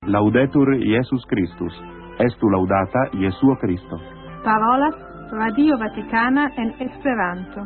Laudetur Jesus Christus. Estu laudata Jesuo Christo. Parolas Radio Vaticana en Esperanto.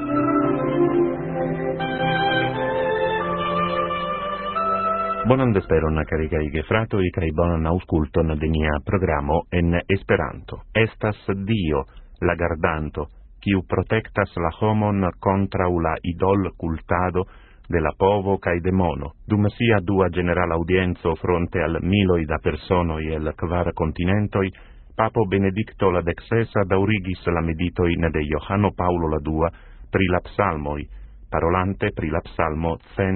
Bonan vesperon, carigaj gefratoj, kaj bonan aŭskulton de nia programo en Esperanto. Estas Dio, la gardanto, kiu protektas la homon kontraŭ la idol-kultado de la povo kaj demono. Dum sia dua generala audienzo fronte al miloj da personoj el kvar kontinentoj, Papo Benedicto la XVI daŭrigis la meditojn de Johano Paulo la II pri la psalmoj, parolante pri la psalmo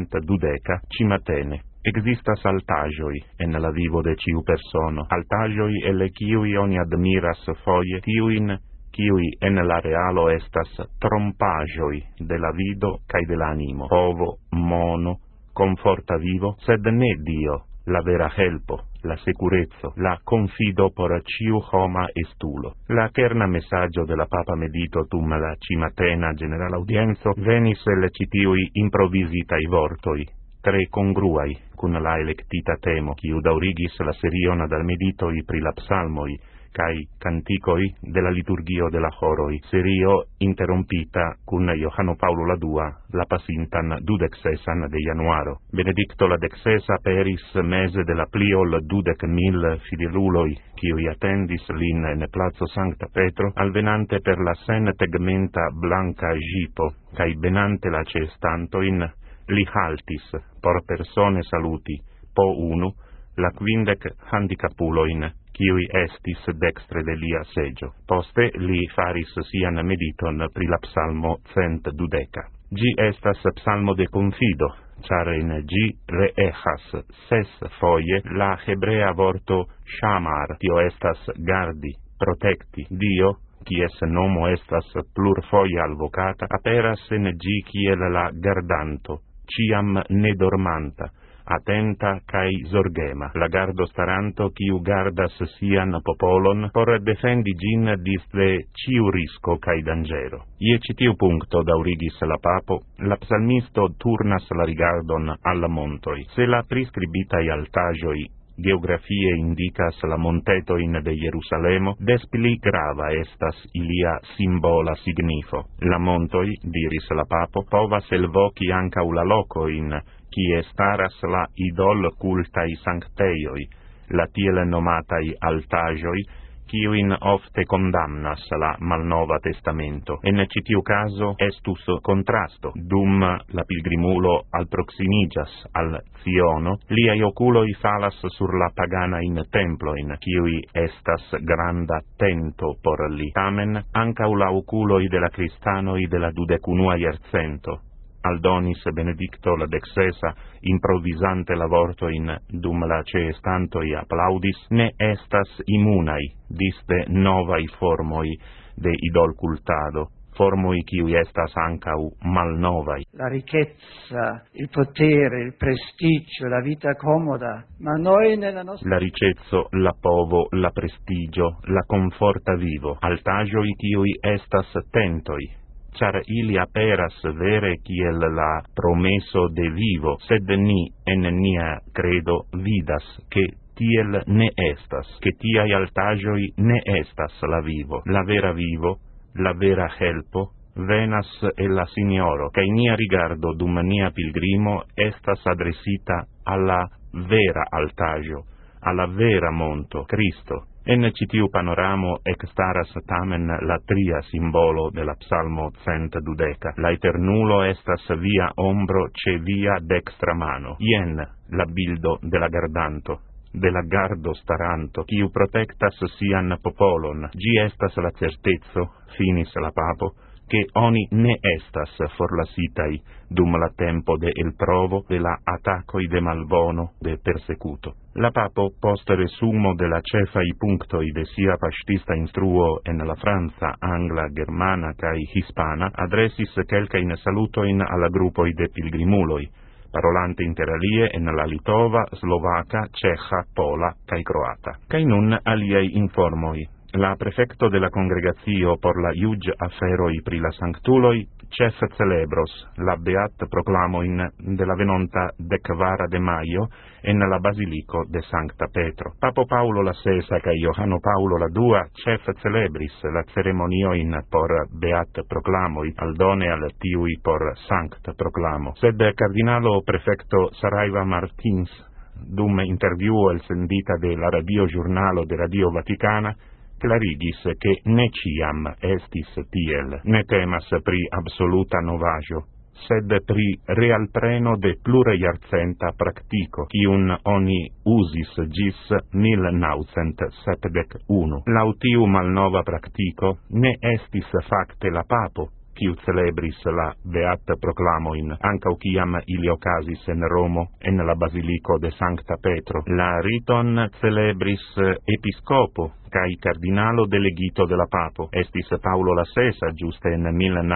112 cimatene. Existas altaĵoj en la vivo de ĉiu persono, altaĵoj el kiuj oni admiras foje tiujn kiui en la realo estas trompaĵoj de la vido kaj de la animo. Povo, mono, comforta vivo, sed ne Dio, la vera helpo, la securezzo, la confido por ciu homa estulo. La kerna messaggio de la Papa medito tum la cimatena general audienzo venis el citiui improvisitai vortoi, tre congruai, cun la electita temo, kiu daurigis la serion dal meditoi pri la psalmoi, kai canticoi della liturgio della horoi, serio interrompita cun Johano Paulo la II, la pasintan 26 de januaro. Benedicto la XVI peris mese della pliol 12.000 fideluloi, kiui attendis lin en plazo Sancta Petro, alvenante per la sen tegmenta blanca gipo, kai benante la cestantoin, li haltis, por persone saluti, po unu, la quindec handicapuloin, kiui estis dextre de lia seggio. Poste li faris sian mediton pri la psalmo 112. Gi estas psalmo de confido, char in gi reejas 6 foje la hebrea vorto shamar, tio estas gardi, protecti. Dio, kies nomo estas plurfoje alvocata, aperas en gi kiel la gardanto, ciam nedormanta, attenta kai zorgema, la gardo staranto kiu gardas sian popolon por defendi gin disde ciu risco kai dangero. Je citiu puncto daurigis la papo, la psalmisto turnas la rigardon alla montoi. Se la prescribitai altagioi geografie indicas la montetoin de Jerusalemo, des pli grava estas ilia simbola signifo. La montoi, diris la papo, povas elvoci ancau la locoin, kie staras la idol cultai sancteioi, la tiele nomatai altagioi, kiuin ofte condamnas la Malnova Testamento. En citiu caso estus contrasto, dum la pilgrimulo alproximigas al Ziono, liai oculoi falas sur la pagana in temploin, kiui estas granda tento por li. Tamen, ancau la oculoi de la cristanoi de la 21 jarcento, aldonis Benedicto la XVI, improvisante la vortoin dum la ceestantoi applaudis, ne estas immunai disde novai formoi de idolcultado, formoi kiui estas ancau malnovai. La ricchezza, il potere, il prestigio, la vita comoda, ma noi nella nostra... La ricchezzo, la povo, la prestigio, la conforta vivo, altagioi kiui estas tentoi, char ili aperas vere kiel la promeso de vivo, sed ni en nia credo vidas che tiel ne estas, che tiai altagioi ne estas la vivo. La vera vivo, la vera helpo, venas el la Signoro, kai nia rigardo dum nia pilgrimo estas adresita alla vera altagio, alla vera monto, Cristo. En citiu panoramo extaras tamen la tria simbolo de la psalmo 112. La eternulo estas via ombro ce via dextra mano. Ien la bildo de la gardanto, de la gardo staranto, kiu protectas sian popolon. Gi estas la certezzo, finis la papo, che oni ne estas forlasitai dum la tempo de el provo de la attacoi de malbono de persecuto. La papo, post resumo de la cefai punctoi de sia pastista instruo en la Franza, Angla, Germana cae Hispana, adresis quelcain salutoin alla gruppoi de pilgrimuloi, parolante inter alie en la litova, slovaca, ceja, pola cae croata. Cae nun aliei informoi. La prefecto de la congregatio por la iuge aferoi pri la sanctuloi cef celebros la beat proclamoin de la venonta 14 de maio en la basilico de Sancta Petro. Papo Paulo la sesa ca Johano Paulo la dua chef celebris la ceremonioin por beat proclamoi aldone al tiui por sanct proclamo. Sed cardinalo prefecto Saraiva Martins dum interviuo el sendita de la radio giornalo de Radio Vaticana clarigis che ne ciam estis tiel, ne temas pri absoluta novajo, sed pri realpreno de pluriarcenta practico, cium oni usis gis 1971. Lautiu malnova practico ne estis facte la papo, quiu celebris la beat proclamoin, ancau ciam ili ocasis en Romo, en la basilico de Sancta Petro. La riton celebris episcopo, cae cardinalo delegito de la papo. Estis Paulo la sesa, giuste in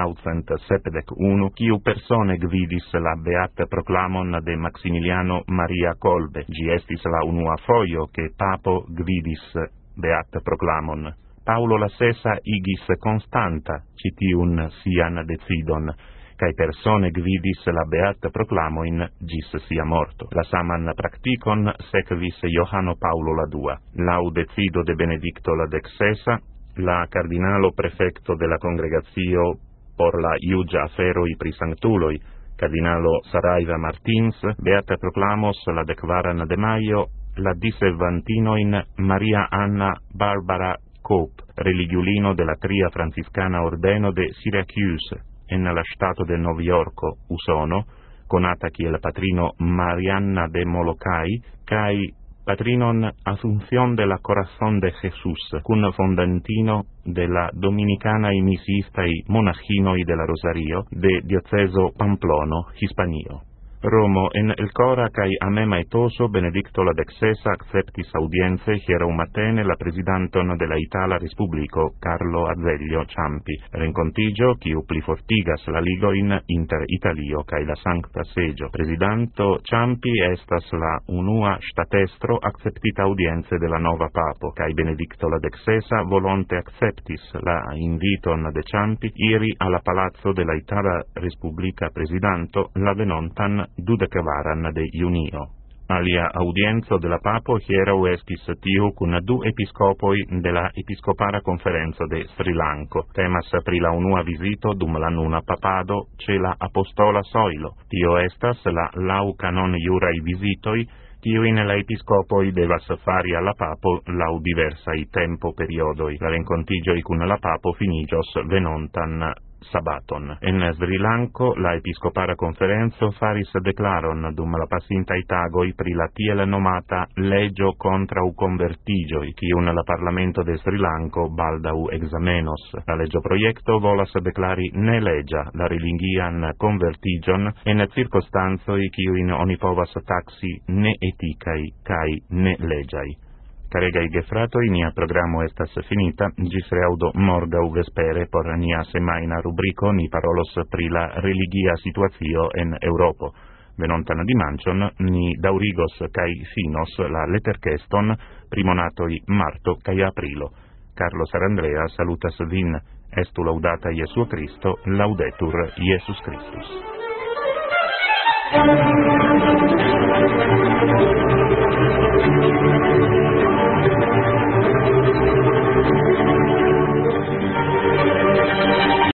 1971, quiu persone gvidis la beat proclamon de Maximiliano Maria Kolbe. Gi estis la unua foio che papo gvidis beat proclamon. Paulo la sesa igis constanta citiun sian decidon, cae persone gvidis la beat proclamoin gis sia morto. La saman practicon sequis Johano Paulo la dua. Lau decido de Benedicto la XVI, la cardinalo prefecto de la congregatio por la iugia aferoi pri sanctuloi, cardinalo Saraiva Martins, beat proclamos la decvaran de maio la disevantinoin Maria Anna Barbara Cope, religiulino de la tria franciscana ordeno de Syracuse, en la stato de Noviorco, Usono, conata kiel patrino Marianna de Molokai, cae patrinon Asunción de la Corazón de Jesús, cun fondantino de la Dominicanae Misistae Monachinoi de la Rosario, de Dioceso Pamplono, Hispanio. Romo, en el cora cae amema etoso, Benedicto la XVI acceptis audienze hieraŭ matene la presidanton de la Itala Respubliko, Carlo Azeglio Ciampi. Rencontigio, quiu plifortigas la ligoin inter Italio cae la Sancta Seggio. Presidanto Ciampi estas la unua statestro acceptita audienze de la nova papo, cae Benedicto la XVI volonte acceptis la inviton de Ciampi iri alla palazzo de la Itala Respublika presidanto la venontan 22 de junio. Alia audienzo de la papo hieraŭ estis tiu kun du episcopoi de la episcopara conferenzo de Sri Lanko. Temas pri la unua vizito dum la nuna papado ce la apostola soilo. Tio estas la laŭ canon iuraj vizitoj kiujn la episcopoi devas fari alla papo laŭ diversaj tempo periodoj. La renkontiĝoj kun la papo finiĝos venontan sabaton. En Sri Lanko la episcopara conferenzo faris declaron dum la pasintaj tagoj pri la tiel nomata legio kontraŭ konvertiĝoj, kiun la parlamento de Sri Lanko baldaŭ ekzamenos. La legio projekto volas deklari neleĝa la religian konvertiĝon en cirkonstancoj kiujn oni povas taksi neetikaj kaj neleĝaj. Caregai gefratoi, nia programo estas finita, gis reaudo morgaŭ vespere por nia semaina rubrico ni parolos pri la religia situazio en Europo. Venontan dimanĉon ni daŭrigos kaj finos la leterkeston pri monatoj marto kaj aprilo. Carlo Sarandrea salutas vin. Estu laudata Jesu Cristo, laudetur Jesus Christus.